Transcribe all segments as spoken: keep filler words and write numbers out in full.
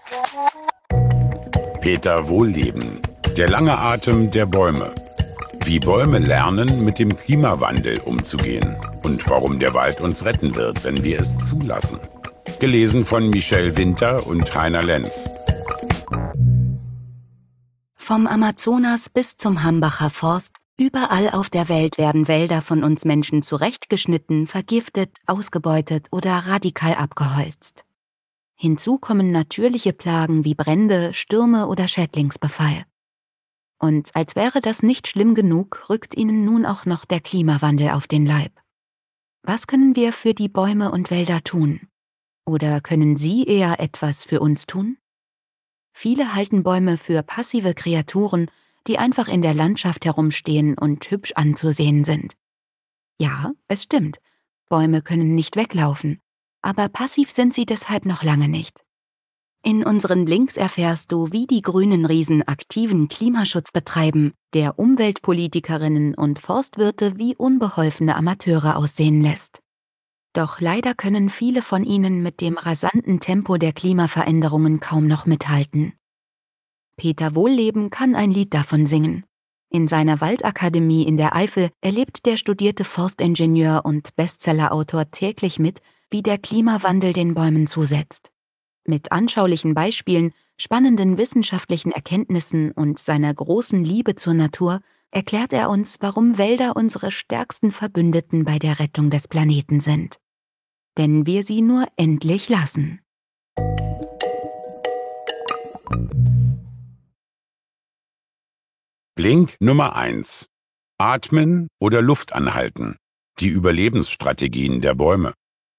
Peter Wohlleben. Der lange Atem der Bäume. Wie Bäume lernen, mit dem Klimawandel umzugehen. Und warum der Wald uns retten wird, wenn wir es zulassen. Gelesen von Michelle Winter und Heiner Lenz. Vom Amazonas bis zum Hambacher Forst, überall auf der Welt werden Wälder von uns Menschen zurechtgeschnitten, vergiftet, ausgebeutet oder radikal abgeholzt. Hinzu kommen natürliche Plagen wie Brände, Stürme oder Schädlingsbefall. Und als wäre das nicht schlimm genug, rückt ihnen nun auch noch der Klimawandel auf den Leib. Was können wir für die Bäume und Wälder tun? Oder können sie eher etwas für uns tun? Viele halten Bäume für passive Kreaturen, die einfach in der Landschaft herumstehen und hübsch anzusehen sind. Ja, es stimmt, Bäume können nicht weglaufen, aber passiv sind sie deshalb noch lange nicht. In unseren Links erfährst du, wie die grünen Riesen aktiven Klimaschutz betreiben, der Umweltpolitikerinnen und Forstwirte wie unbeholfene Amateure aussehen lässt. Doch leider können viele von ihnen mit dem rasanten Tempo der Klimaveränderungen kaum noch mithalten. Peter Wohlleben kann ein Lied davon singen. In seiner Waldakademie in der Eifel erlebt der studierte Forstingenieur und Bestsellerautor täglich mit, wie der Klimawandel den Bäumen zusetzt. Mit anschaulichen Beispielen, spannenden wissenschaftlichen Erkenntnissen und seiner großen Liebe zur Natur erklärt er uns, warum Wälder unsere stärksten Verbündeten bei der Rettung des Planeten sind. Wenn wir sie nur endlich lassen. Blink Nummer eins. Atmen oder Luft anhalten. Die Überlebensstrategien der Bäume.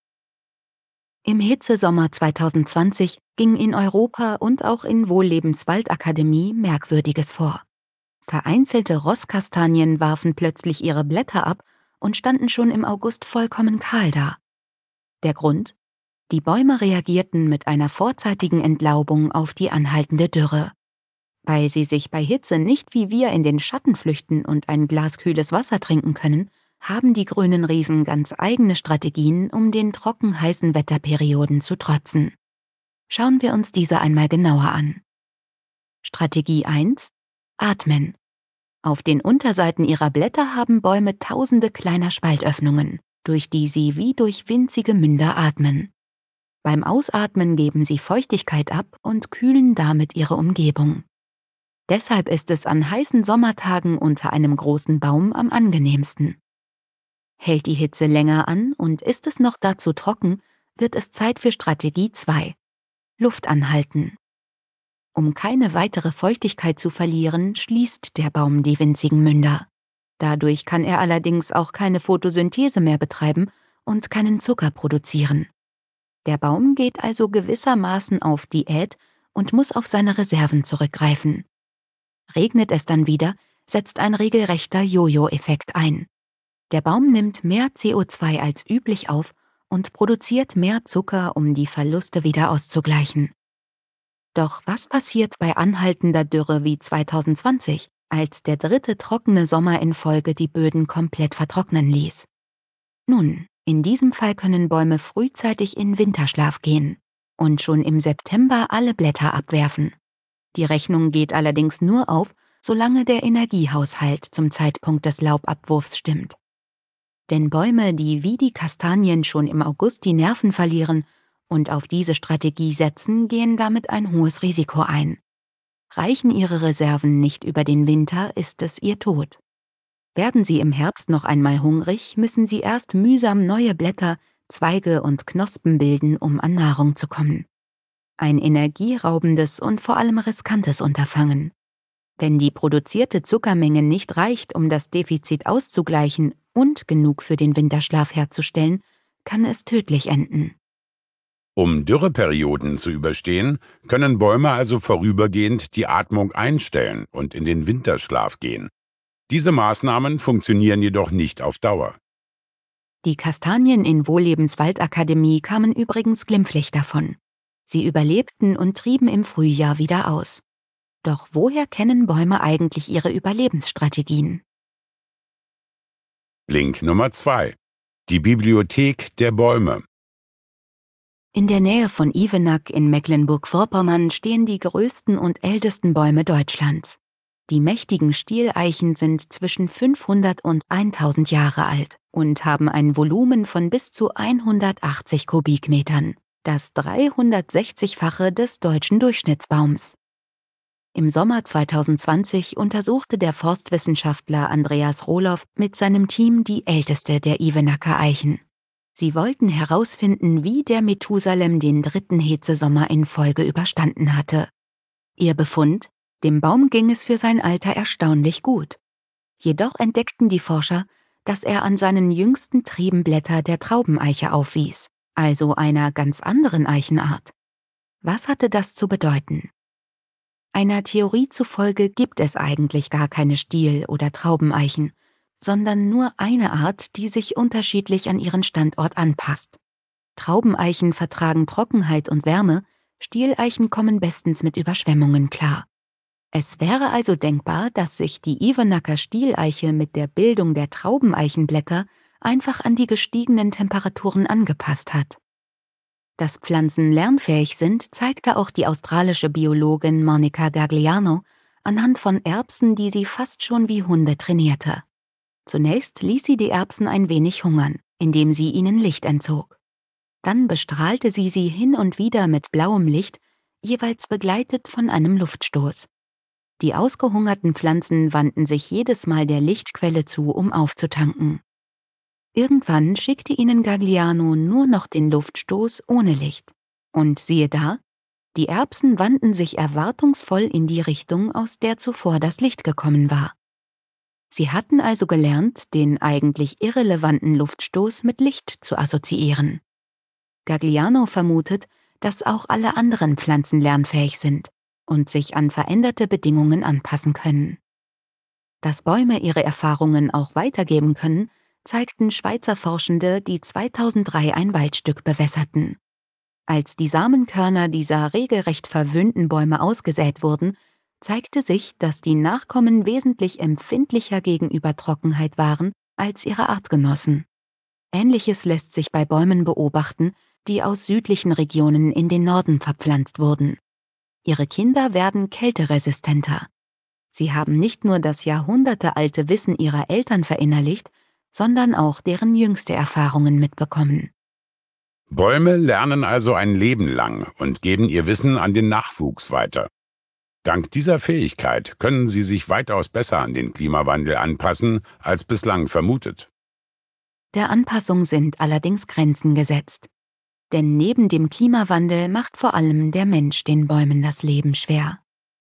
Im Hitzesommer zweitausendzwanzig ging in Europa und auch in Wohllebens Waldakademie Merkwürdiges vor. Vereinzelte Rosskastanien warfen plötzlich ihre Blätter ab und standen schon im August vollkommen kahl da. Der Grund? Die Bäume reagierten mit einer vorzeitigen Entlaubung auf die anhaltende Dürre. Weil sie sich bei Hitze nicht wie wir in den Schatten flüchten und ein Glas kühles Wasser trinken können, haben die grünen Riesen ganz eigene Strategien, um den trocken-heißen Wetterperioden zu trotzen. Schauen wir uns diese einmal genauer an. Strategie eins: Atmen. Auf den Unterseiten ihrer Blätter haben Bäume tausende kleiner Spaltöffnungen, durch die sie wie durch winzige Münder atmen. Beim Ausatmen geben sie Feuchtigkeit ab und kühlen damit ihre Umgebung. Deshalb ist es an heißen Sommertagen unter einem großen Baum am angenehmsten. Hält die Hitze länger an und ist es noch dazu trocken, wird es Zeit für Strategie zwei: Luft anhalten. Um keine weitere Feuchtigkeit zu verlieren, schließt der Baum die winzigen Münder. Dadurch kann er allerdings auch keine Photosynthese mehr betreiben und keinen Zucker produzieren. Der Baum geht also gewissermaßen auf Diät und muss auf seine Reserven zurückgreifen. Regnet es dann wieder, setzt ein regelrechter Jojo-Effekt ein. Der Baum nimmt mehr C O zwei als üblich auf und produziert mehr Zucker, um die Verluste wieder auszugleichen. Doch was passiert bei anhaltender Dürre wie zweitausendzwanzig, als der dritte trockene Sommer in Folge die Böden komplett vertrocknen ließ? Nun, in diesem Fall können Bäume frühzeitig in Winterschlaf gehen und schon im September alle Blätter abwerfen. Die Rechnung geht allerdings nur auf, solange der Energiehaushalt zum Zeitpunkt des Laubabwurfs stimmt. Denn Bäume, die wie die Kastanien schon im August die Nerven verlieren und auf diese Strategie setzen, gehen damit ein hohes Risiko ein. Reichen ihre Reserven nicht über den Winter, ist es ihr Tod. Werden sie im Herbst noch einmal hungrig, müssen sie erst mühsam neue Blätter, Zweige und Knospen bilden, um an Nahrung zu kommen. Ein energieraubendes und vor allem riskantes Unterfangen. Wenn die produzierte Zuckermenge nicht reicht, um das Defizit auszugleichen und genug für den Winterschlaf herzustellen, kann es tödlich enden. Um Dürreperioden zu überstehen, können Bäume also vorübergehend die Atmung einstellen und in den Winterschlaf gehen. Diese Maßnahmen funktionieren jedoch nicht auf Dauer. Die Kastanien in Wohllebens Waldakademie kamen übrigens glimpflich davon. Sie überlebten und trieben im Frühjahr wieder aus. Doch woher kennen Bäume eigentlich ihre Überlebensstrategien? Link Nummer zwei. Die Bibliothek der Bäume. In der Nähe von Ivenack in Mecklenburg-Vorpommern stehen die größten und ältesten Bäume Deutschlands. Die mächtigen Stieleichen sind zwischen fünfhundert und tausend Jahre alt und haben ein Volumen von bis zu hundertachtzig Kubikmetern, das dreihundertsechzig-fache des deutschen Durchschnittsbaums. Im Sommer zweitausendzwanzig untersuchte der Forstwissenschaftler Andreas Rohloff mit seinem Team die älteste der Ivenacker Eichen. Sie wollten herausfinden, wie der Methusalem den dritten Hitzesommer in Folge überstanden hatte. Ihr Befund: Dem Baum ging es für sein Alter erstaunlich gut. Jedoch entdeckten die Forscher, dass er an seinen jüngsten Trieben Blätter der Traubeneiche aufwies, also einer ganz anderen Eichenart. Was hatte das zu bedeuten? Einer Theorie zufolge gibt es eigentlich gar keine Stiel- oder Traubeneichen, sondern nur eine Art, die sich unterschiedlich an ihren Standort anpasst. Traubeneichen vertragen Trockenheit und Wärme, Stieleichen kommen bestens mit Überschwemmungen klar. Es wäre also denkbar, dass sich die Ivenacker Stieleiche mit der Bildung der Traubeneichenblätter einfach an die gestiegenen Temperaturen angepasst hat. Dass Pflanzen lernfähig sind, zeigte auch die australische Biologin Monica Gagliano anhand von Erbsen, die sie fast schon wie Hunde trainierte. Zunächst ließ sie die Erbsen ein wenig hungern, indem sie ihnen Licht entzog. Dann bestrahlte sie sie hin und wieder mit blauem Licht, jeweils begleitet von einem Luftstoß. Die ausgehungerten Pflanzen wandten sich jedes Mal der Lichtquelle zu, um aufzutanken. Irgendwann schickte ihnen Gagliano nur noch den Luftstoß ohne Licht. Und siehe da, die Erbsen wandten sich erwartungsvoll in die Richtung, aus der zuvor das Licht gekommen war. Sie hatten also gelernt, den eigentlich irrelevanten Luftstoß mit Licht zu assoziieren. Gagliano vermutet, dass auch alle anderen Pflanzen lernfähig sind und sich an veränderte Bedingungen anpassen können. Dass Bäume ihre Erfahrungen auch weitergeben können, zeigten Schweizer Forschende, die zweitausenddrei ein Waldstück bewässerten. Als die Samenkörner dieser regelrecht verwöhnten Bäume ausgesät wurden, zeigte sich, dass die Nachkommen wesentlich empfindlicher gegenüber Trockenheit waren als ihre Artgenossen. Ähnliches lässt sich bei Bäumen beobachten, die aus südlichen Regionen in den Norden verpflanzt wurden. Ihre Kinder werden kälteresistenter. Sie haben nicht nur das jahrhundertealte Wissen ihrer Eltern verinnerlicht, sondern auch deren jüngste Erfahrungen mitbekommen. Bäume lernen also ein Leben lang und geben ihr Wissen an den Nachwuchs weiter. Dank dieser Fähigkeit können sie sich weitaus besser an den Klimawandel anpassen, als bislang vermutet. Der Anpassung sind allerdings Grenzen gesetzt. Denn neben dem Klimawandel macht vor allem der Mensch den Bäumen das Leben schwer.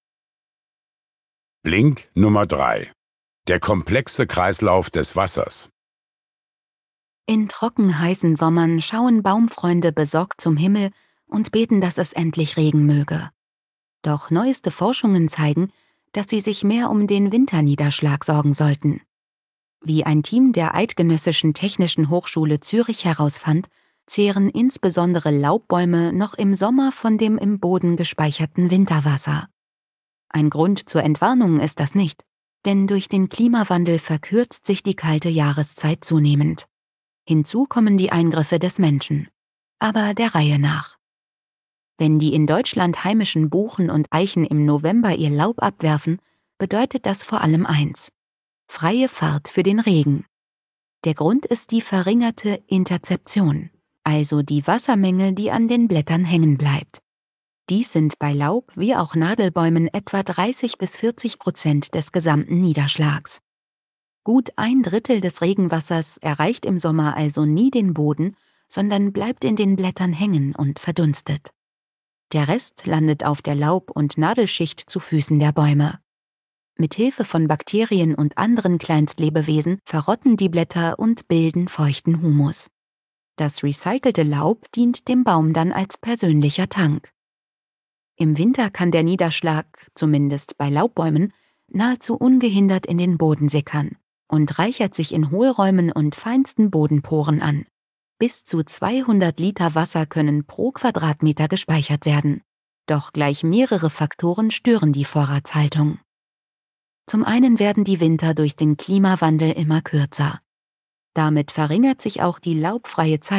Blink Nummer drei. Der komplexe Kreislauf des Wassers. In trockenheißen Sommern schauen Baumfreunde besorgt zum Himmel und beten, dass es endlich Regen möge. Doch neueste Forschungen zeigen, dass sie sich mehr um den Winterniederschlag sorgen sollten. Wie ein Team der Eidgenössischen Technischen Hochschule Zürich herausfand, zehren insbesondere Laubbäume noch im Sommer von dem im Boden gespeicherten Winterwasser. Ein Grund zur Entwarnung ist das nicht, denn durch den Klimawandel verkürzt sich die kalte Jahreszeit zunehmend. Hinzu kommen die Eingriffe des Menschen, aber der Reihe nach. Wenn die in Deutschland heimischen Buchen und Eichen im November ihr Laub abwerfen, bedeutet das vor allem eins: freie Fahrt für den Regen. Der Grund ist die verringerte Interzeption, also die Wassermenge, die an den Blättern hängen bleibt. Dies sind bei Laub wie auch Nadelbäumen etwa dreißig bis vierzig Prozent des gesamten Niederschlags. Gut ein Drittel des Regenwassers erreicht im Sommer also nie den Boden, sondern bleibt in den Blättern hängen und verdunstet. Der Rest landet auf der Laub- und Nadelschicht zu Füßen der Bäume. Mit Hilfe von Bakterien und anderen Kleinstlebewesen verrotten die Blätter und bilden feuchten Humus. Das recycelte Laub dient dem Baum dann als persönlicher Tank. Im Winter kann der Niederschlag, zumindest bei Laubbäumen, nahezu ungehindert in den Boden sickern und reichert sich in Hohlräumen und feinsten Bodenporen an. Bis zu zweihundert Liter Wasser können pro Quadratmeter gespeichert werden. Doch gleich mehrere Faktoren stören die Vorratshaltung. Zum einen werden die Winter durch den Klimawandel immer kürzer. Damit verringert sich auch die laubfreie Zeit,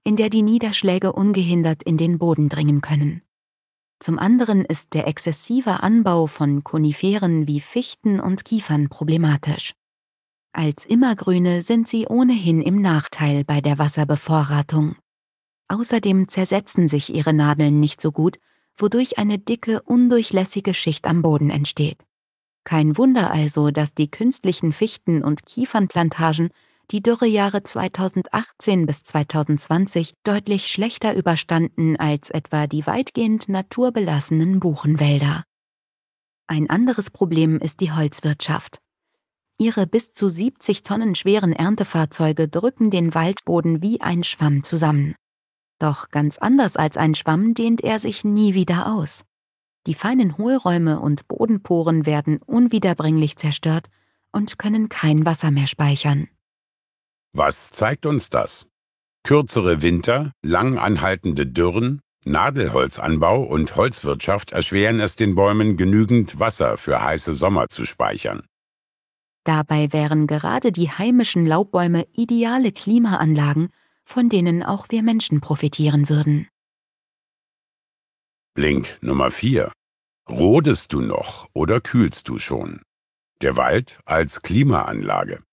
in der die Niederschläge ungehindert in den Boden dringen können. Zum anderen ist der exzessive Anbau von Koniferen wie Fichten und Kiefern problematisch. Als Immergrüne sind sie ohnehin im Nachteil bei der Wasserbevorratung. Außerdem zersetzen sich ihre Nadeln nicht so gut, wodurch eine dicke, undurchlässige Schicht am Boden entsteht. Kein Wunder also, dass die künstlichen Fichten- und Kiefernplantagen die Dürrejahre zweitausendachtzehn bis zweitausendzwanzig deutlich schlechter überstanden als etwa die weitgehend naturbelassenen Buchenwälder. Ein anderes Problem ist die Holzwirtschaft. Ihre bis zu siebzig Tonnen schweren Erntefahrzeuge drücken den Waldboden wie ein Schwamm zusammen. Doch ganz anders als ein Schwamm dehnt er sich nie wieder aus. Die feinen Hohlräume und Bodenporen werden unwiederbringlich zerstört und können kein Wasser mehr speichern. Was zeigt uns das? Kürzere Winter, lang anhaltende Dürren, Nadelholzanbau und Holzwirtschaft erschweren es den Bäumen, genügend Wasser für heiße Sommer zu speichern. Dabei wären gerade die heimischen Laubbäume ideale Klimaanlagen, von denen auch wir Menschen profitieren würden. Blink Nummer vier. Rodest du noch oder kühlst du schon? Der Wald als Klimaanlage.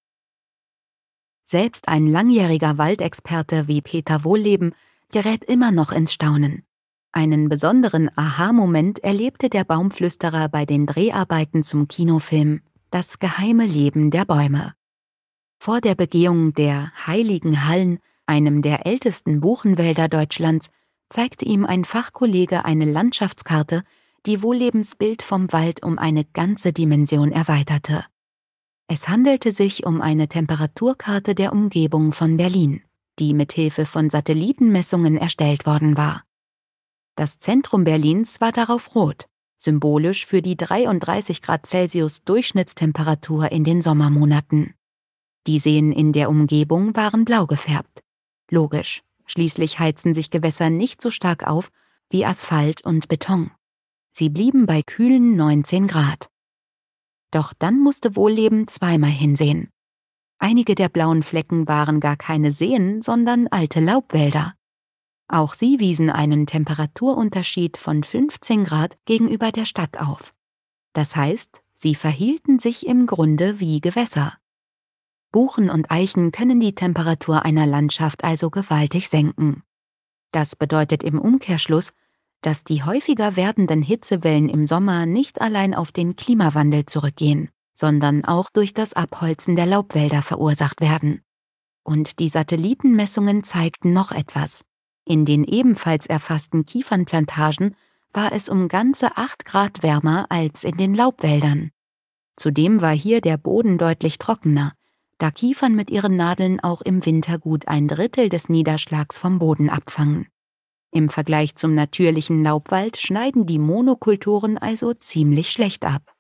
Selbst ein langjähriger Waldexperte wie Peter Wohlleben gerät immer noch ins Staunen. Einen besonderen Aha-Moment erlebte der Baumflüsterer bei den Dreharbeiten zum Kinofilm »Das geheime Leben der Bäume«. Vor der Begehung der Heiligen Hallen, einem der ältesten Buchenwälder Deutschlands, zeigte ihm ein Fachkollege eine Landschaftskarte, die Wohllebens Bild vom Wald um eine ganze Dimension erweiterte. Es handelte sich um eine Temperaturkarte der Umgebung von Berlin, die mithilfe von Satellitenmessungen erstellt worden war. Das Zentrum Berlins war darauf rot, symbolisch für die dreiunddreißig Grad Celsius Durchschnittstemperatur in den Sommermonaten. Die Seen in der Umgebung waren blau gefärbt. Logisch, schließlich heizen sich Gewässer nicht so stark auf wie Asphalt und Beton. Sie blieben bei kühlen neunzehn Grad. Doch dann musste Wohlleben zweimal hinsehen. Einige der blauen Flecken waren gar keine Seen, sondern alte Laubwälder. Auch sie wiesen einen Temperaturunterschied von fünfzehn Grad gegenüber der Stadt auf. Das heißt, sie verhielten sich im Grunde wie Gewässer. Buchen und Eichen können die Temperatur einer Landschaft also gewaltig senken. Das bedeutet im Umkehrschluss, dass die häufiger werdenden Hitzewellen im Sommer nicht allein auf den Klimawandel zurückgehen, sondern auch durch das Abholzen der Laubwälder verursacht werden. Und die Satellitenmessungen zeigten noch etwas. In den ebenfalls erfassten Kiefernplantagen war es um ganze acht Grad wärmer als in den Laubwäldern. Zudem war hier der Boden deutlich trockener, da Kiefern mit ihren Nadeln auch im Winter gut ein Drittel des Niederschlags vom Boden abfangen. Im Vergleich zum natürlichen Laubwald schneiden die Monokulturen also ziemlich schlecht ab.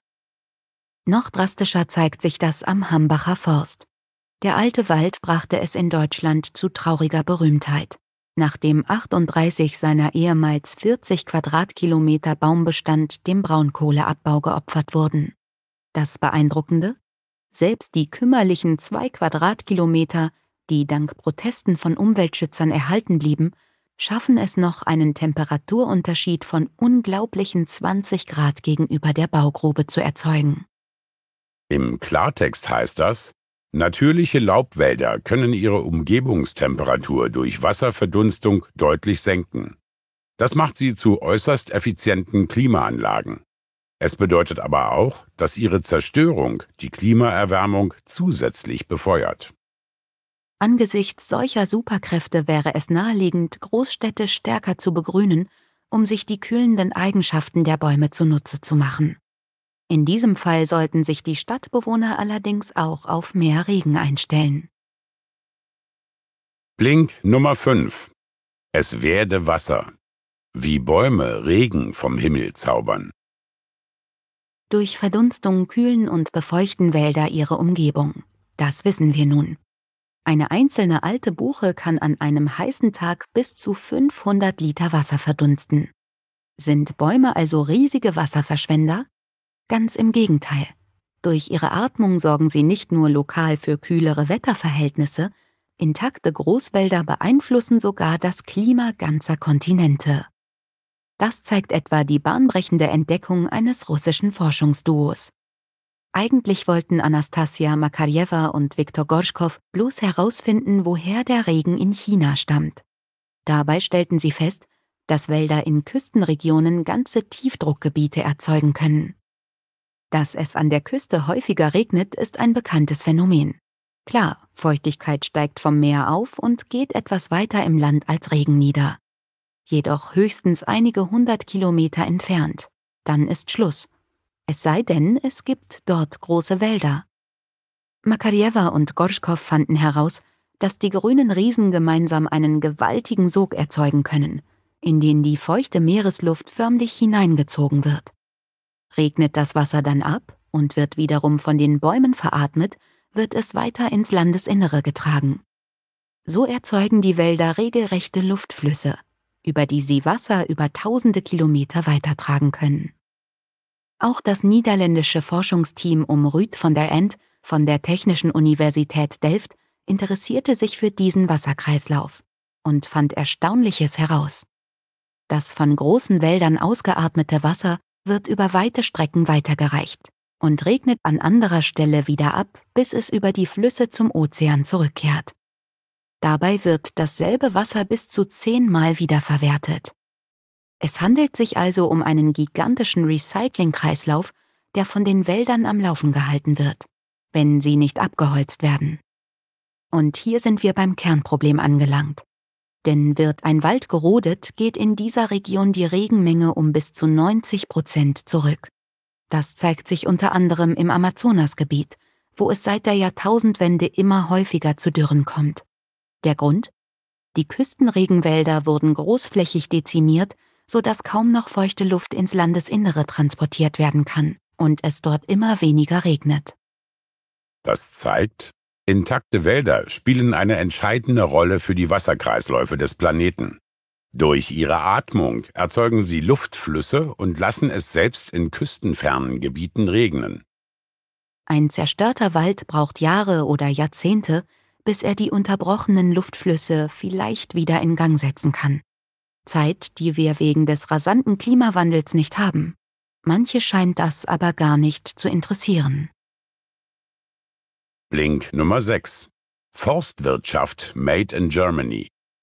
Noch drastischer zeigt sich das am Hambacher Forst. Der alte Wald brachte es in Deutschland zu trauriger Berühmtheit, nachdem achtunddreißig seiner ehemals vierzig Quadratkilometer Baumbestand dem Braunkohleabbau geopfert wurden. Das Beeindruckende? Selbst die kümmerlichen zwei Quadratkilometer, die dank Protesten von Umweltschützern erhalten blieben, schaffen es noch, einen Temperaturunterschied von unglaublichen zwanzig Grad gegenüber der Baugrube zu erzeugen. Im Klartext heißt das, natürliche Laubwälder können ihre Umgebungstemperatur durch Wasserverdunstung deutlich senken. Das macht sie zu äußerst effizienten Klimaanlagen. Es bedeutet aber auch, dass ihre Zerstörung die Klimaerwärmung zusätzlich befeuert. Angesichts solcher Superkräfte wäre es naheliegend, Großstädte stärker zu begrünen, um sich die kühlenden Eigenschaften der Bäume zunutze zu machen. In diesem Fall sollten sich die Stadtbewohner allerdings auch auf mehr Regen einstellen. Blink Nummer fünf. Es werde Wasser. Wie Bäume Regen vom Himmel zaubern. Durch Verdunstung kühlen und befeuchten Wälder ihre Umgebung. Das wissen wir nun. Eine einzelne alte Buche kann an einem heißen Tag bis zu fünfhundert Liter Wasser verdunsten. Sind Bäume also riesige Wasserverschwender? Ganz im Gegenteil. Durch ihre Atmung sorgen sie nicht nur lokal für kühlere Wetterverhältnisse, Intakte Großwälder beeinflussen sogar das Klima ganzer Kontinente. Das zeigt etwa die bahnbrechende Entdeckung eines russischen Forschungsduos. Eigentlich wollten Anastasia Makarjewa und Viktor Gorschkow bloß herausfinden, woher der Regen in China stammt. Dabei stellten sie fest, dass Wälder in Küstenregionen ganze Tiefdruckgebiete erzeugen können. Dass es an der Küste häufiger regnet, ist ein bekanntes Phänomen. Klar, Feuchtigkeit steigt vom Meer auf und geht etwas weiter im Land als Regen nieder. Jedoch höchstens einige hundert Kilometer entfernt. Dann ist Schluss. Es sei denn, es gibt dort große Wälder. Makarjewa und Gorschkow fanden heraus, dass die grünen Riesen gemeinsam einen gewaltigen Sog erzeugen können, in den die feuchte Meeresluft förmlich hineingezogen wird. Regnet das Wasser dann ab und wird wiederum von den Bäumen veratmet, wird es weiter ins Landesinnere getragen. So erzeugen die Wälder regelrechte Luftflüsse, über die sie Wasser über tausende Kilometer weitertragen können. Auch das niederländische Forschungsteam um Ruud van der End von der Technischen Universität Delft interessierte sich für diesen Wasserkreislauf und fand Erstaunliches heraus. Das von großen Wäldern ausgeatmete Wasser wird über weite Strecken weitergereicht und regnet an anderer Stelle wieder ab, bis es über die Flüsse zum Ozean zurückkehrt. Dabei wird dasselbe Wasser bis zu zehnmal wiederverwertet. Es handelt sich also um einen gigantischen Recyclingkreislauf, der von den Wäldern am Laufen gehalten wird, wenn sie nicht abgeholzt werden. Und hier sind wir beim Kernproblem angelangt. Denn wird ein Wald gerodet, geht in dieser Region die Regenmenge um bis zu neunzig Prozent zurück. Das zeigt sich unter anderem im Amazonasgebiet, wo es seit der Jahrtausendwende immer häufiger zu Dürren kommt. Der Grund? Die Küstenregenwälder wurden großflächig dezimiert, sodass kaum noch feuchte Luft ins Landesinnere transportiert werden kann und es dort immer weniger regnet. Das zeigt, intakte Wälder spielen eine entscheidende Rolle für die Wasserkreisläufe des Planeten. Durch ihre Atmung erzeugen sie Luftflüsse und lassen es selbst in küstenfernen Gebieten regnen. Ein zerstörter Wald braucht Jahre oder Jahrzehnte, bis er die unterbrochenen Luftflüsse vielleicht wieder in Gang setzen kann. Zeit, die wir wegen des rasanten Klimawandels nicht haben. Manche scheint das aber gar nicht zu interessieren. Link Nummer sechs. Forstwirtschaft made in Germany.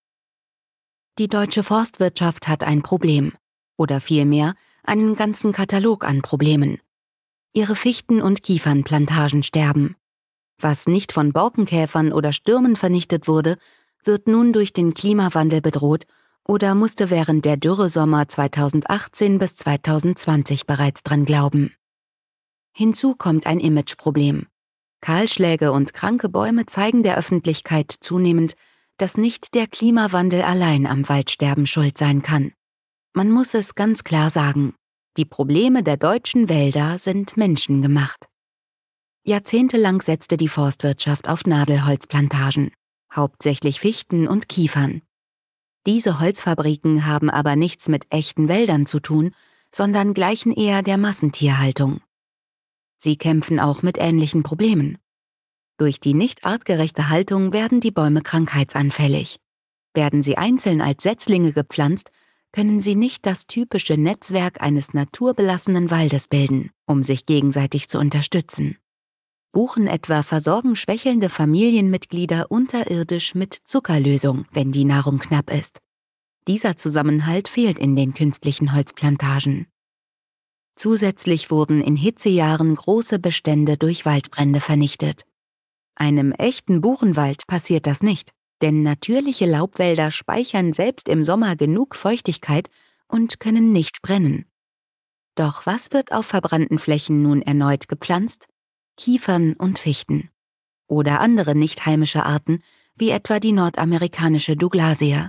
Die deutsche Forstwirtschaft hat ein Problem. Oder vielmehr einen ganzen Katalog an Problemen. Ihre Fichten- und Kiefernplantagen sterben. Was nicht von Borkenkäfern oder Stürmen vernichtet wurde, wird nun durch den Klimawandel bedroht oder musste während der Dürresommer zweitausendachtzehn bis zweitausendzwanzig bereits dran glauben. Hinzu kommt ein Imageproblem. Kahlschläge und kranke Bäume zeigen der Öffentlichkeit zunehmend, dass nicht der Klimawandel allein am Waldsterben schuld sein kann. Man muss es ganz klar sagen, die Probleme der deutschen Wälder sind menschengemacht. Jahrzehntelang setzte die Forstwirtschaft auf Nadelholzplantagen, hauptsächlich Fichten und Kiefern. Diese Holzfabriken haben aber nichts mit echten Wäldern zu tun, sondern gleichen eher der Massentierhaltung. Sie kämpfen auch mit ähnlichen Problemen. Durch die nicht artgerechte Haltung werden die Bäume krankheitsanfällig. Werden sie einzeln als Setzlinge gepflanzt, können sie nicht das typische Netzwerk eines naturbelassenen Waldes bilden, um sich gegenseitig zu unterstützen. Buchen etwa versorgen schwächelnde Familienmitglieder unterirdisch mit Zuckerlösung, wenn die Nahrung knapp ist. Dieser Zusammenhalt fehlt in den künstlichen Holzplantagen. Zusätzlich wurden in Hitzejahren große Bestände durch Waldbrände vernichtet. Einem echten Buchenwald passiert das nicht, denn natürliche Laubwälder speichern selbst im Sommer genug Feuchtigkeit und können nicht brennen. Doch was wird auf verbrannten Flächen nun erneut gepflanzt? Kiefern und Fichten. Oder andere nicht heimische Arten, wie etwa die nordamerikanische Douglasie.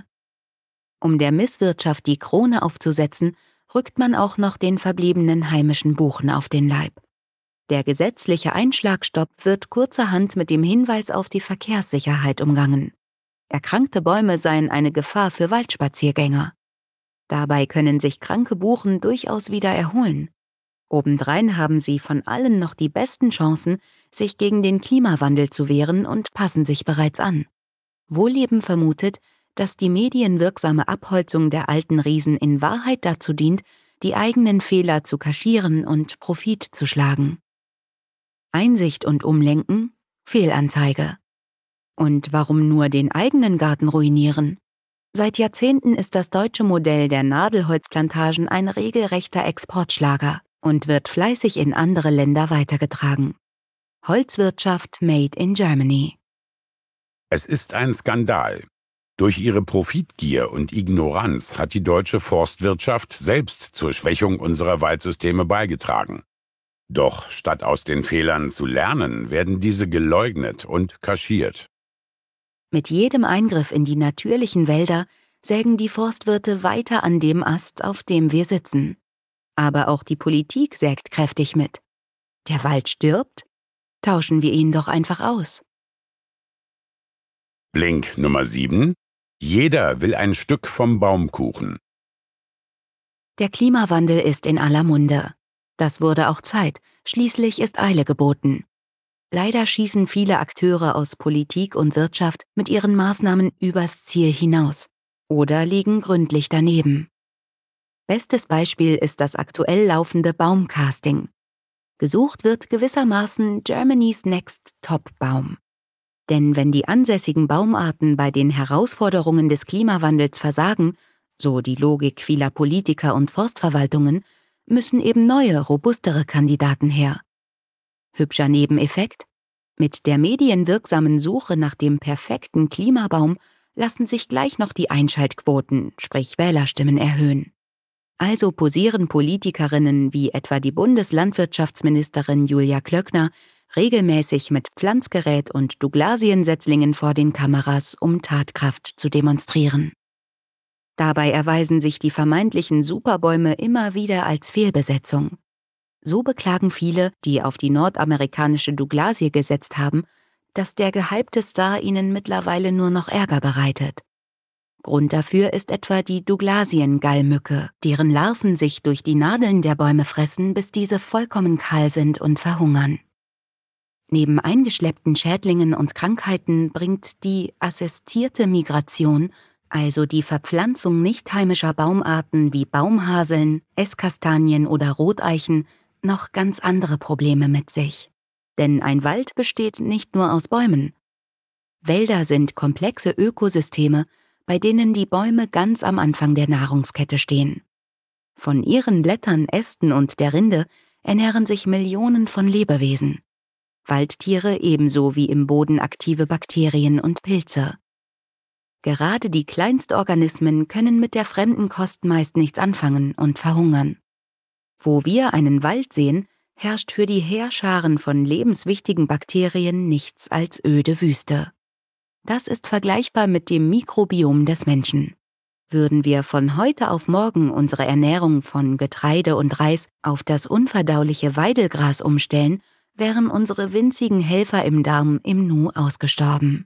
Um der Misswirtschaft die Krone aufzusetzen, rückt man auch noch den verbliebenen heimischen Buchen auf den Leib. Der gesetzliche Einschlagstopp wird kurzerhand mit dem Hinweis auf die Verkehrssicherheit umgangen. Erkrankte Bäume seien eine Gefahr für Waldspaziergänger. Dabei können sich kranke Buchen durchaus wieder erholen. Obendrein haben sie von allen noch die besten Chancen, sich gegen den Klimawandel zu wehren und passen sich bereits an. Wohlleben vermutet, dass die medienwirksame Abholzung der alten Riesen in Wahrheit dazu dient, die eigenen Fehler zu kaschieren und Profit zu schlagen. Einsicht und Umlenken? Fehlanzeige. Und warum nur den eigenen Garten ruinieren? Seit Jahrzehnten ist das deutsche Modell der Nadelholzplantagen ein regelrechter Exportschlager und wird fleißig in andere Länder weitergetragen. Holzwirtschaft made in Germany. Es ist ein Skandal. Durch ihre Profitgier und Ignoranz hat die deutsche Forstwirtschaft selbst zur Schwächung unserer Waldsysteme beigetragen. Doch statt aus den Fehlern zu lernen, werden diese geleugnet und kaschiert. Mit jedem Eingriff in die natürlichen Wälder sägen die Forstwirte weiter an dem Ast, auf dem wir sitzen. Aber auch die Politik sägt kräftig mit. Der Wald stirbt? Tauschen wir ihn doch einfach aus. Blink Nummer sieben. Jeder will ein Stück vom Baumkuchen. Der Klimawandel ist in aller Munde. Das wurde auch Zeit, schließlich ist Eile geboten. Leider schießen viele Akteure aus Politik und Wirtschaft mit ihren Maßnahmen übers Ziel hinaus oder liegen gründlich daneben. Bestes Beispiel ist das aktuell laufende Baumcasting. Gesucht wird gewissermaßen Germany's Next Top-Baum. Denn wenn die ansässigen Baumarten bei den Herausforderungen des Klimawandels versagen, so die Logik vieler Politiker und Forstverwaltungen, müssen eben neue, robustere Kandidaten her. Hübscher Nebeneffekt? Mit der medienwirksamen Suche nach dem perfekten Klimabaum lassen sich gleich noch die Einschaltquoten, sprich Wählerstimmen, erhöhen. Also posieren Politikerinnen wie etwa die Bundeslandwirtschaftsministerin Julia Klöckner regelmäßig mit Pflanzgerät und Douglasiensetzlingen vor den Kameras, um Tatkraft zu demonstrieren. Dabei erweisen sich die vermeintlichen Superbäume immer wieder als Fehlbesetzung. So beklagen viele, die auf die nordamerikanische Douglasie gesetzt haben, dass der gehypte Star ihnen mittlerweile nur noch Ärger bereitet. Grund dafür ist etwa die Douglasien-Gallmücke, deren Larven sich durch die Nadeln der Bäume fressen, bis diese vollkommen kahl sind und verhungern. Neben eingeschleppten Schädlingen und Krankheiten bringt die assistierte Migration, also die Verpflanzung nicht heimischer Baumarten wie Baumhaseln, Esskastanien oder Roteichen, noch ganz andere Probleme mit sich. Denn ein Wald besteht nicht nur aus Bäumen. Wälder sind komplexe Ökosysteme, bei denen die Bäume ganz am Anfang der Nahrungskette stehen. Von ihren Blättern, Ästen und der Rinde ernähren sich Millionen von Lebewesen. Waldtiere ebenso wie im Boden aktive Bakterien und Pilze. Gerade die Kleinstorganismen können mit der fremden Kost meist nichts anfangen und verhungern. Wo wir einen Wald sehen, herrscht für die Heerscharen von lebenswichtigen Bakterien nichts als öde Wüste. Das ist vergleichbar mit dem Mikrobiom des Menschen. Würden wir von heute auf morgen unsere Ernährung von Getreide und Reis auf das unverdauliche Weidelgras umstellen, wären unsere winzigen Helfer im Darm im Nu ausgestorben.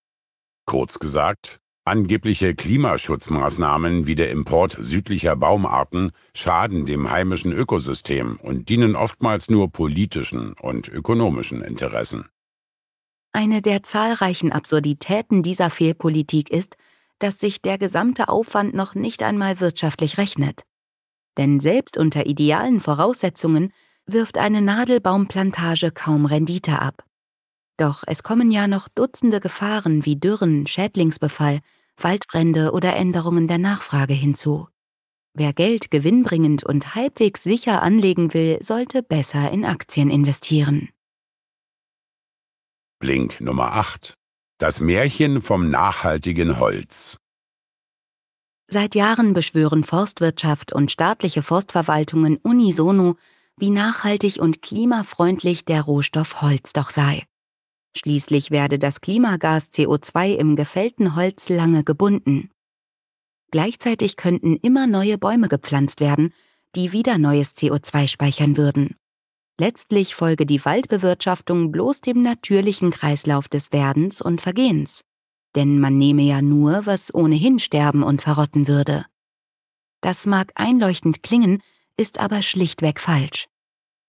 Kurz gesagt, angebliche Klimaschutzmaßnahmen wie der Import südlicher Baumarten schaden dem heimischen Ökosystem und dienen oftmals nur politischen und ökonomischen Interessen. Eine der zahlreichen Absurditäten dieser Fehlpolitik ist, dass sich der gesamte Aufwand noch nicht einmal wirtschaftlich rechnet. Denn selbst unter idealen Voraussetzungen wirft eine Nadelbaumplantage kaum Rendite ab. Doch es kommen ja noch Dutzende Gefahren wie Dürren, Schädlingsbefall, Waldbrände oder Änderungen der Nachfrage hinzu. Wer Geld gewinnbringend und halbwegs sicher anlegen will, sollte besser in Aktien investieren. Blink Nummer acht. Das Märchen vom nachhaltigen Holz. Seit Jahren beschwören Forstwirtschaft und staatliche Forstverwaltungen unisono, wie nachhaltig und klimafreundlich der Rohstoff Holz doch sei. Schließlich werde das Klimagas C O zwei im gefällten Holz lange gebunden. Gleichzeitig könnten immer neue Bäume gepflanzt werden, die wieder neues C O zwei speichern würden. Letztlich folge die Waldbewirtschaftung bloß dem natürlichen Kreislauf des Werdens und Vergehens. Denn man nehme ja nur, was ohnehin sterben und verrotten würde. Das mag einleuchtend klingen, ist aber schlichtweg falsch.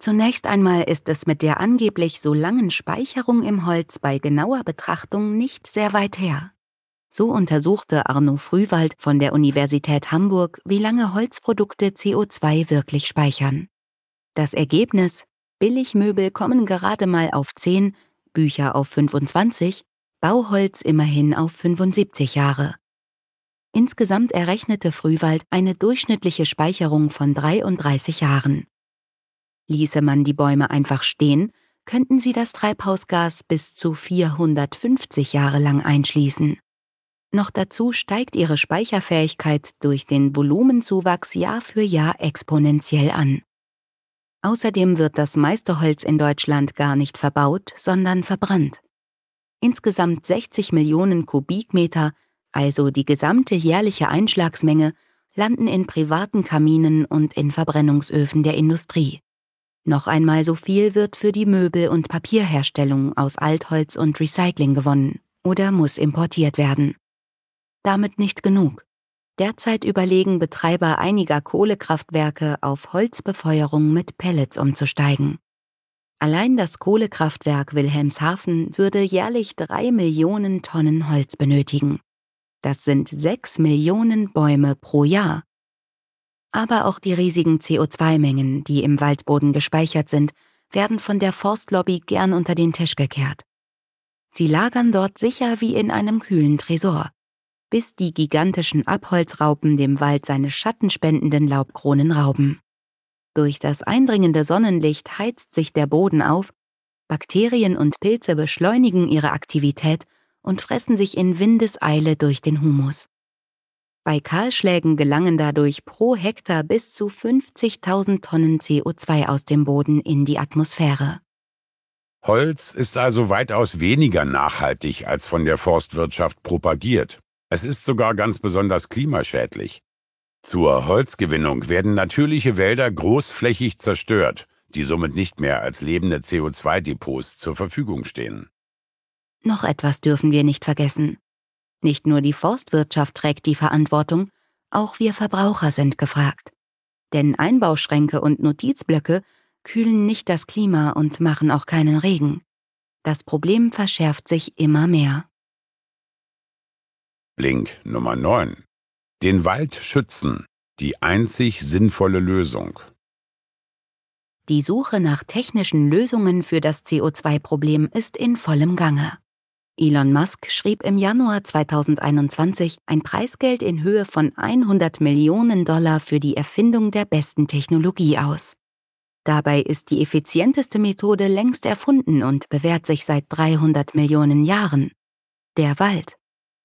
Zunächst einmal ist es mit der angeblich so langen Speicherung im Holz bei genauer Betrachtung nicht sehr weit her. So untersuchte Arno Frühwald von der Universität Hamburg, wie lange Holzprodukte C O zwei wirklich speichern. Das Ergebnis: Billigmöbel kommen gerade mal auf zehn, Bücher auf fünfundzwanzig, Bauholz immerhin auf fünfundsiebzig Jahre. Insgesamt errechnete Frühwald eine durchschnittliche Speicherung von dreiunddreißig Jahren. Ließe man die Bäume einfach stehen, könnten sie das Treibhausgas bis zu vierhundertfünfzig Jahre lang einschließen. Noch dazu steigt ihre Speicherfähigkeit durch den Volumenzuwachs Jahr für Jahr exponentiell an. Außerdem wird das meiste Holz in Deutschland gar nicht verbaut, sondern verbrannt. Insgesamt sechzig Millionen Kubikmeter, also die gesamte jährliche Einschlagsmenge, landen in privaten Kaminen und in Verbrennungsöfen der Industrie. Noch einmal so viel wird für die Möbel- und Papierherstellung aus Altholz und Recycling gewonnen oder muss importiert werden. Damit nicht genug. Derzeit überlegen Betreiber einiger Kohlekraftwerke, auf Holzbefeuerung mit Pellets umzusteigen. Allein das Kohlekraftwerk Wilhelmshaven würde jährlich drei Millionen Tonnen Holz benötigen. Das sind sechs Millionen Bäume pro Jahr. Aber auch die riesigen C O zwei Mengen, die im Waldboden gespeichert sind, werden von der Forstlobby gern unter den Tisch gekehrt. Sie lagern dort sicher wie in einem kühlen Tresor, bis die gigantischen Abholzraupen dem Wald seine schattenspendenden Laubkronen rauben. Durch das eindringende Sonnenlicht heizt sich der Boden auf, Bakterien und Pilze beschleunigen ihre Aktivität und fressen sich in Windeseile durch den Humus. Bei Kahlschlägen gelangen dadurch pro Hektar bis zu fünfzigtausend Tonnen C O zwei aus dem Boden in die Atmosphäre. Holz ist also weitaus weniger nachhaltig als von der Forstwirtschaft propagiert. Es ist sogar ganz besonders klimaschädlich. Zur Holzgewinnung werden natürliche Wälder großflächig zerstört, die somit nicht mehr als lebende C O zwei Depots zur Verfügung stehen. Noch etwas dürfen wir nicht vergessen. Nicht nur die Forstwirtschaft trägt die Verantwortung, auch wir Verbraucher sind gefragt. Denn Einbauschränke und Notizblöcke kühlen nicht das Klima und machen auch keinen Regen. Das Problem verschärft sich immer mehr. Link Nummer neun. Den Wald schützen. Die einzig sinnvolle Lösung. Die Suche nach technischen Lösungen für das C O zwei Problem ist in vollem Gange. Elon Musk schrieb im Januar zweitausendeinundzwanzig ein Preisgeld in Höhe von hundert Millionen Dollar für die Erfindung der besten Technologie aus. Dabei ist die effizienteste Methode längst erfunden und bewährt sich seit dreihundert Millionen Jahren: der Wald.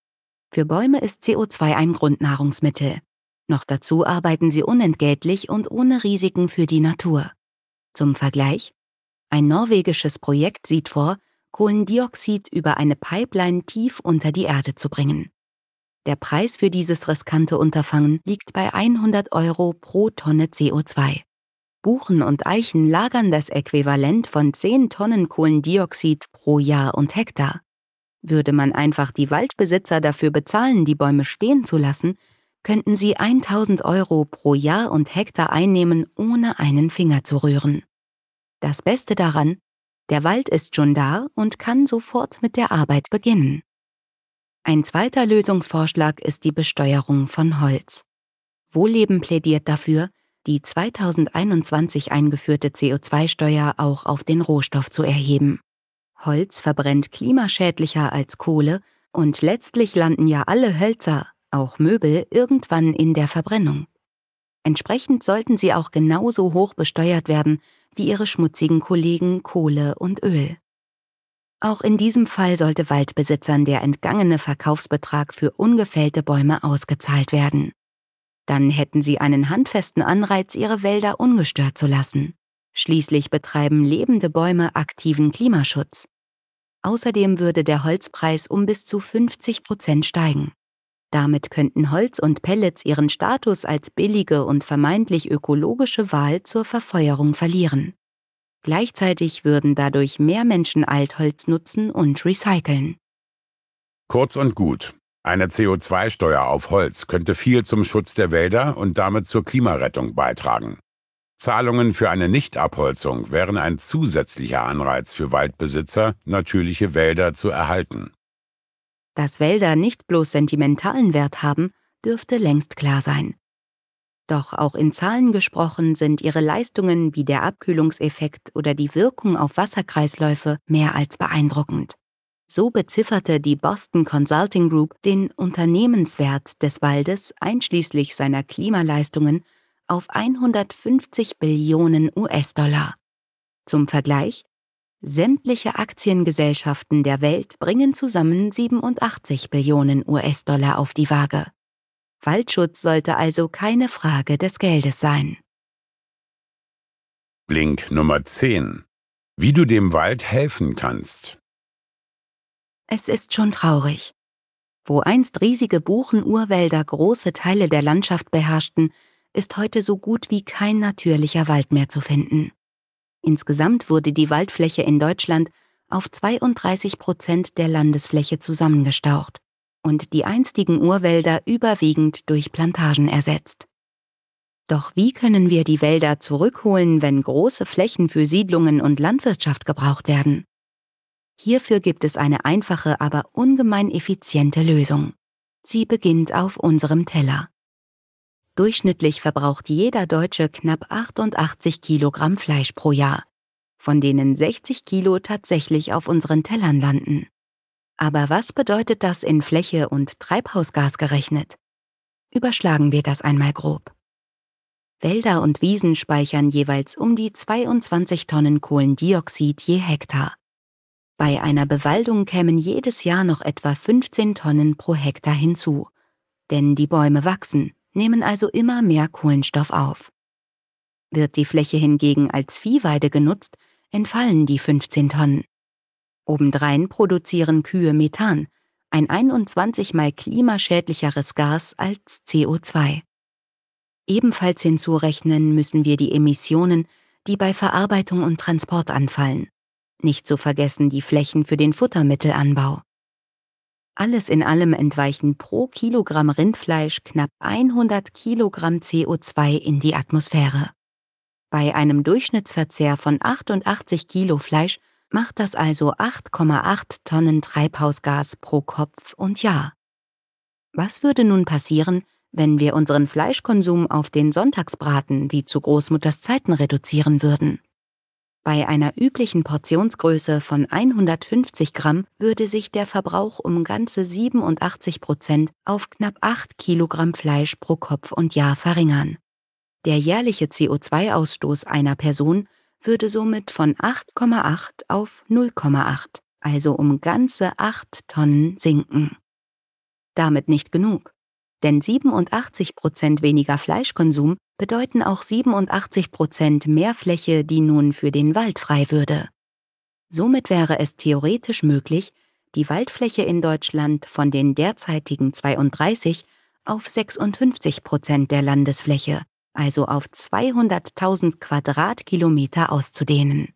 Für Bäume ist C O zwei ein Grundnahrungsmittel. Noch dazu arbeiten sie unentgeltlich und ohne Risiken für die Natur. Zum Vergleich: Ein norwegisches Projekt sieht vor, Kohlendioxid über eine Pipeline tief unter die Erde zu bringen. Der Preis für dieses riskante Unterfangen liegt bei hundert Euro pro Tonne C O zwei. Buchen und Eichen lagern das Äquivalent von zehn Tonnen Kohlendioxid pro Jahr und Hektar. Würde man einfach die Waldbesitzer dafür bezahlen, die Bäume stehen zu lassen, könnten sie tausend Euro pro Jahr und Hektar einnehmen, ohne einen Finger zu rühren. Das Beste daran: Der Wald ist schon da und kann sofort mit der Arbeit beginnen. Ein zweiter Lösungsvorschlag ist die Besteuerung von Holz. Wohlleben plädiert dafür, die zweitausendeinundzwanzig eingeführte C O zwei Steuer auch auf den Rohstoff zu erheben. Holz verbrennt klimaschädlicher als Kohle und letztlich landen ja alle Hölzer, auch Möbel, irgendwann in der Verbrennung. Entsprechend sollten sie auch genauso hoch besteuert werden wie ihre schmutzigen Kollegen Kohle und Öl. Auch in diesem Fall sollte Waldbesitzern der entgangene Verkaufsbetrag für ungefällte Bäume ausgezahlt werden. Dann hätten sie einen handfesten Anreiz, ihre Wälder ungestört zu lassen. Schließlich betreiben lebende Bäume aktiven Klimaschutz. Außerdem würde der Holzpreis um bis zu fünfzig Prozent steigen. Damit könnten Holz und Pellets ihren Status als billige und vermeintlich ökologische Wahl zur Verfeuerung verlieren. Gleichzeitig würden dadurch mehr Menschen Altholz nutzen und recyceln. Kurz und gut: Eine C O zwei Steuer auf Holz könnte viel zum Schutz der Wälder und damit zur Klimarettung beitragen. Zahlungen für eine Nichtabholzung wären ein zusätzlicher Anreiz für Waldbesitzer, natürliche Wälder zu erhalten. Dass Wälder nicht bloß sentimentalen Wert haben, dürfte längst klar sein. Doch auch in Zahlen gesprochen sind ihre Leistungen wie der Abkühlungseffekt oder die Wirkung auf Wasserkreisläufe mehr als beeindruckend. So bezifferte die Boston Consulting Group den Unternehmenswert des Waldes einschließlich seiner Klimaleistungen auf hundertfünfzig Billionen U S-Dollar. Zum Vergleich: sämtliche Aktiengesellschaften der Welt bringen zusammen siebenundachtzig Billionen U S-Dollar auf die Waage. Waldschutz sollte also keine Frage des Geldes sein. Blink Nummer zehn. Wie du dem Wald helfen kannst. Es ist schon traurig. Wo einst riesige Buchenurwälder große Teile der Landschaft beherrschten, ist heute so gut wie kein natürlicher Wald mehr zu finden. Insgesamt wurde die Waldfläche in Deutschland auf zweiunddreißig Prozent der Landesfläche zusammengestaucht und die einstigen Urwälder überwiegend durch Plantagen ersetzt. Doch wie können wir die Wälder zurückholen, wenn große Flächen für Siedlungen und Landwirtschaft gebraucht werden? Hierfür gibt es eine einfache, aber ungemein effiziente Lösung. Sie beginnt auf unserem Teller. Durchschnittlich verbraucht jeder Deutsche knapp achtundachtzig Kilogramm Fleisch pro Jahr, von denen sechzig Kilo tatsächlich auf unseren Tellern landen. Aber was bedeutet das in Fläche und Treibhausgas gerechnet? Überschlagen wir das einmal grob. Wälder und Wiesen speichern jeweils um die zweiundzwanzig Tonnen Kohlendioxid je Hektar. Bei einer Bewaldung kämen jedes Jahr noch etwa fünfzehn Tonnen pro Hektar hinzu. Denn die Bäume wachsen, nehmen also immer mehr Kohlenstoff auf. Wird die Fläche hingegen als Viehweide genutzt, entfallen die fünfzehn Tonnen. Obendrein produzieren Kühe Methan, ein einundzwanzig mal klimaschädlicheres Gas als C O zwei. Ebenfalls hinzurechnen müssen wir die Emissionen, die bei Verarbeitung und Transport anfallen. Nicht zu vergessen die Flächen für den Futtermittelanbau. Alles in allem entweichen pro Kilogramm Rindfleisch knapp hundert Kilogramm C O zwei in die Atmosphäre. Bei einem Durchschnittsverzehr von achtundachtzig Kilo Fleisch macht das also acht Komma acht Tonnen Treibhausgas pro Kopf und Jahr. Was würde nun passieren, wenn wir unseren Fleischkonsum auf den Sonntagsbraten wie zu Großmutters Zeiten reduzieren würden? Bei einer üblichen Portionsgröße von hundertfünfzig Gramm würde sich der Verbrauch um ganze siebenundachtzig Prozent auf knapp acht Kilogramm Fleisch pro Kopf und Jahr verringern. Der jährliche C O zwei Ausstoß einer Person würde somit von acht Komma acht auf null Komma acht, also um ganze acht Tonnen sinken. Damit nicht genug. Denn siebenundachtzig Prozent weniger Fleischkonsum bedeuten auch siebenundachtzig Prozent mehr Fläche, die nun für den Wald frei würde. Somit wäre es theoretisch möglich, die Waldfläche in Deutschland von den derzeitigen zweiunddreißig auf sechsundfünfzig Prozent der Landesfläche, also auf zweihunderttausend Quadratkilometer auszudehnen.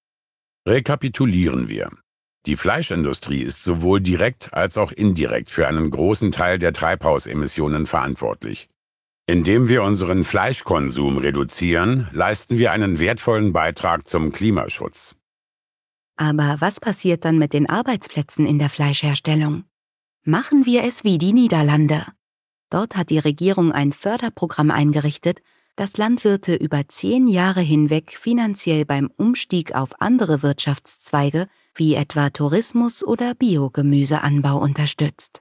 Rekapitulieren wir. Die Fleischindustrie ist sowohl direkt als auch indirekt für einen großen Teil der Treibhausemissionen verantwortlich. Indem wir unseren Fleischkonsum reduzieren, leisten wir einen wertvollen Beitrag zum Klimaschutz. Aber was passiert dann mit den Arbeitsplätzen in der Fleischherstellung? Machen wir es wie die Niederlande. Dort hat die Regierung ein Förderprogramm eingerichtet, das Landwirte über zehn Jahre hinweg finanziell beim Umstieg auf andere Wirtschaftszweige wie etwa Tourismus oder Biogemüseanbau unterstützt.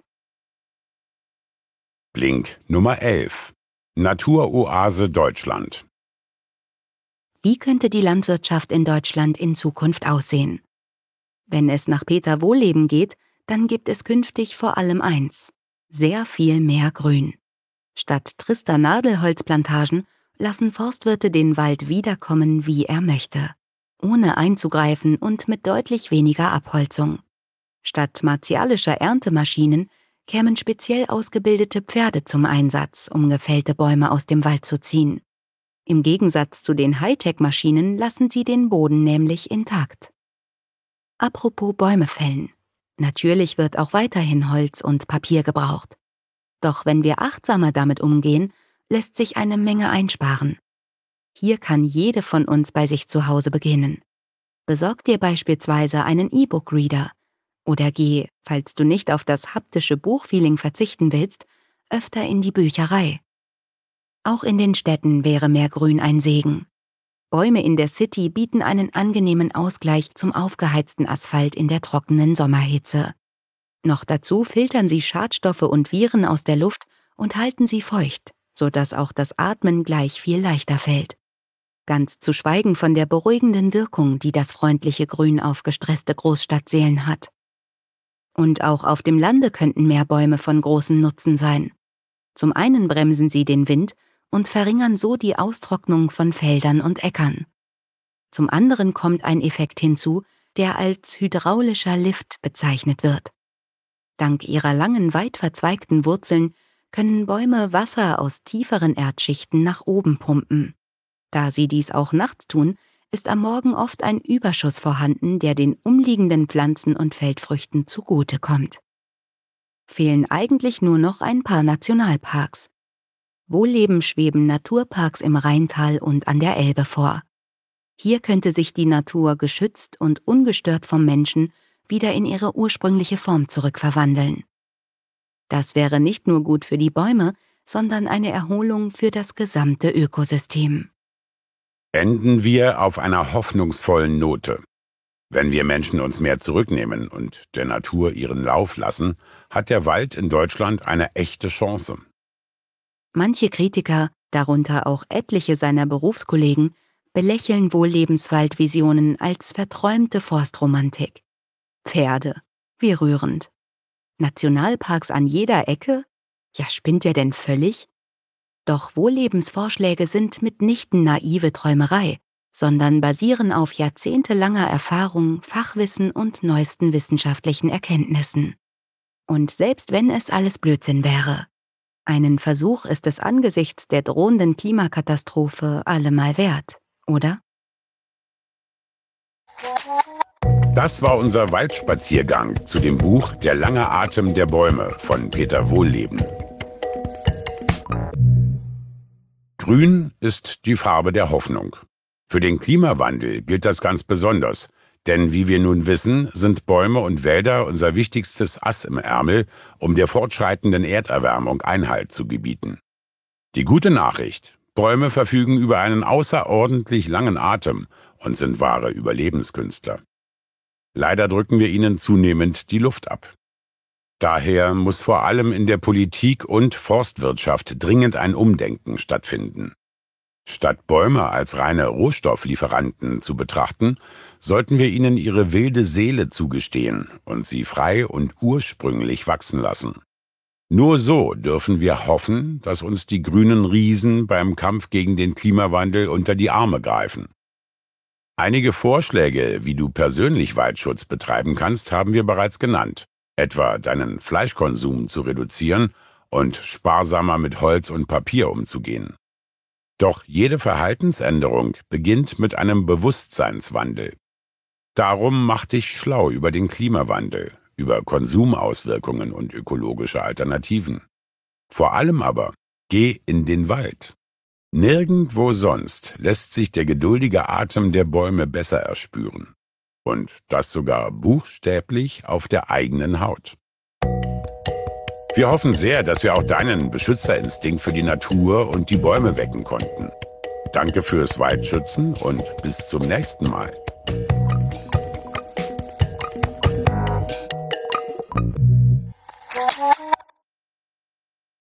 Blink Nummer elf. Naturoase Deutschland. Wie könnte die Landwirtschaft in Deutschland in Zukunft aussehen? Wenn es nach Peter Wohlleben geht, dann gibt es künftig vor allem eins: sehr viel mehr Grün. Statt trister Nadelholzplantagen lassen Forstwirte den Wald wiederkommen, wie er möchte, ohne einzugreifen und mit deutlich weniger Abholzung. Statt martialischer Erntemaschinen kämen speziell ausgebildete Pferde zum Einsatz, um gefällte Bäume aus dem Wald zu ziehen. Im Gegensatz zu den Hightech-Maschinen lassen sie den Boden nämlich intakt. Apropos Bäume fällen. Natürlich wird auch weiterhin Holz und Papier gebraucht. Doch wenn wir achtsamer damit umgehen, lässt sich eine Menge einsparen. Hier kann jede von uns bei sich zu Hause beginnen. Besorg dir beispielsweise einen E-Book-Reader oder geh, falls du nicht auf das haptische Buchfeeling verzichten willst, öfter in die Bücherei. Auch in den Städten wäre mehr Grün ein Segen. Bäume in der City bieten einen angenehmen Ausgleich zum aufgeheizten Asphalt in der trockenen Sommerhitze. Noch dazu filtern sie Schadstoffe und Viren aus der Luft und halten sie feucht, sodass auch das Atmen gleich viel leichter fällt. Ganz zu schweigen von der beruhigenden Wirkung, die das freundliche Grün auf gestresste Großstadtseelen hat. Und auch auf dem Lande könnten mehr Bäume von großem Nutzen sein. Zum einen bremsen sie den Wind und verringern so die Austrocknung von Feldern und Äckern. Zum anderen kommt ein Effekt hinzu, der als hydraulischer Lift bezeichnet wird. Dank ihrer langen, weit verzweigten Wurzeln können Bäume Wasser aus tieferen Erdschichten nach oben pumpen. Da sie dies auch nachts tun, ist am Morgen oft ein Überschuss vorhanden, der den umliegenden Pflanzen und Feldfrüchten zugutekommt. Fehlen eigentlich nur noch ein paar Nationalparks. Wohlleben schweben Naturparks im Rheintal und an der Elbe vor. Hier könnte sich die Natur geschützt und ungestört vom Menschen wieder in ihre ursprüngliche Form zurückverwandeln. Das wäre nicht nur gut für die Bäume, sondern eine Erholung für das gesamte Ökosystem. Enden wir auf einer hoffnungsvollen Note. Wenn wir Menschen uns mehr zurücknehmen und der Natur ihren Lauf lassen, hat der Wald in Deutschland eine echte Chance. Manche Kritiker, darunter auch etliche seiner Berufskollegen, belächeln Wohllebenswaldvisionen als verträumte Forstromantik. Pferde, wie rührend. Nationalparks an jeder Ecke? Ja, spinnt er denn völlig? Doch Wohllebensvorschläge sind mitnichten naive Träumerei, sondern basieren auf jahrzehntelanger Erfahrung, Fachwissen und neuesten wissenschaftlichen Erkenntnissen. Und selbst wenn es alles Blödsinn wäre, einen Versuch ist es angesichts der drohenden Klimakatastrophe allemal wert, oder? Das war unser Waldspaziergang zu dem Buch Der lange Atem der Bäume von Peter Wohlleben. Grün ist die Farbe der Hoffnung. Für den Klimawandel gilt das ganz besonders, denn wie wir nun wissen, sind Bäume und Wälder unser wichtigstes Ass im Ärmel, um der fortschreitenden Erderwärmung Einhalt zu gebieten. Die gute Nachricht: Bäume verfügen über einen außerordentlich langen Atem und sind wahre Überlebenskünstler. Leider drücken wir ihnen zunehmend die Luft ab. Daher muss vor allem in der Politik und Forstwirtschaft dringend ein Umdenken stattfinden. Statt Bäume als reine Rohstofflieferanten zu betrachten, sollten wir ihnen ihre wilde Seele zugestehen und sie frei und ursprünglich wachsen lassen. Nur so dürfen wir hoffen, dass uns die grünen Riesen beim Kampf gegen den Klimawandel unter die Arme greifen. Einige Vorschläge, wie du persönlich Waldschutz betreiben kannst, haben wir bereits genannt. Etwa deinen Fleischkonsum zu reduzieren und sparsamer mit Holz und Papier umzugehen. Doch jede Verhaltensänderung beginnt mit einem Bewusstseinswandel. Darum mach dich schlau über den Klimawandel, über Konsumauswirkungen und ökologische Alternativen. Vor allem aber, geh in den Wald. Nirgendwo sonst lässt sich der geduldige Atem der Bäume besser erspüren. Und das sogar buchstäblich auf der eigenen Haut. Wir hoffen sehr, dass wir auch deinen Beschützerinstinkt für die Natur und die Bäume wecken konnten. Danke fürs Waldschützen und bis zum nächsten Mal.